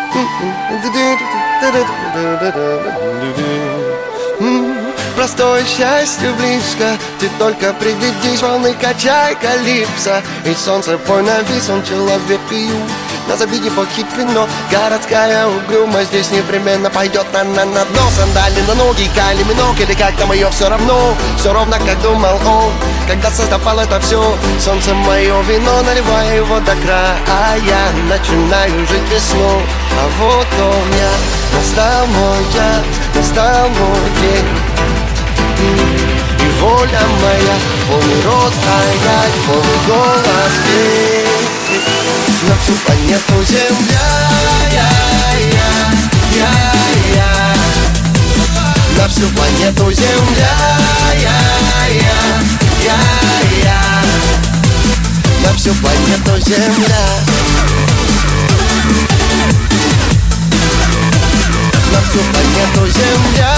Простое счастье близко, ты только приглядись, волны качай калипсо. И солнце пой навис, он человек пью. На забиде похитрено, городская угрюма. Здесь непременно пойдет она на дно. Сандали на ноги, кали минок, или как там ее все равно. Все ровно, как думал он, когда создавал это все. Солнце мое вино, наливаю его до края. А я начинаю жить весну. А вот он я, настал мой час, настал мой день. И воля моя, полный рост стоять, полный голос петь. На всю планету Земля, на всю планету Земля, на всю планету Земля, на всю планету Земля.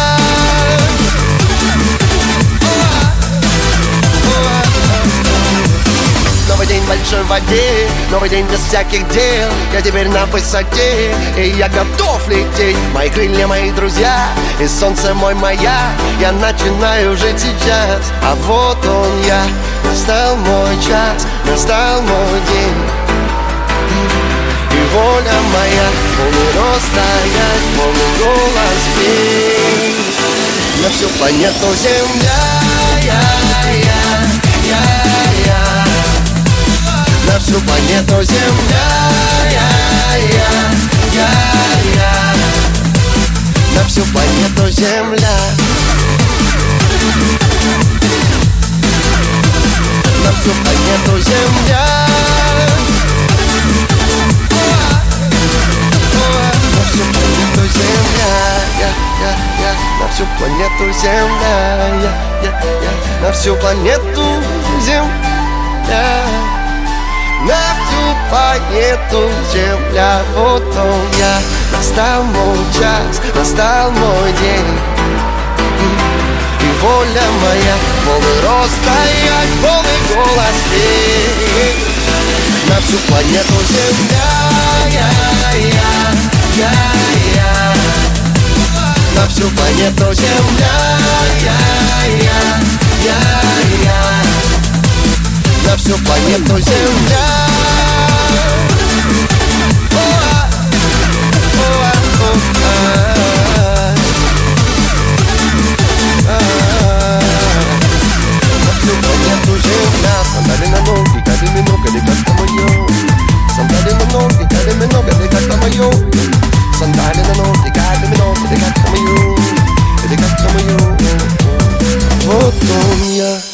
Новый день в большой воде, новый день без всяких дел. Я теперь на высоте, и я готов лететь. Мои крылья, мои друзья, и солнце мой маяк. Я начинаю жить сейчас, а вот он я. Настал мой час, настал мой день. И воля моя, полный рост стоять, полный голос петь. На всю планету Земля, на всю планету Земля, на всю планету Земля, на всю планету Земля, на всю планету Земля, на всю планету Земля, на всю планету Земля. На всю планету Земля, вот он я. Настал мой час, настал мой день. И воля моя, полный рост стоять, полный голос петь. На всю планету Земля, на всю планету Земля, на всю планету Земля. На всю планету Земля. Сандали на ноги, кали минок, или как там ее. Сандали на ноги, кали минок, или как там ее. Сандали на ноги, кали минок, или как там ее. Или как там ее. Вот он я.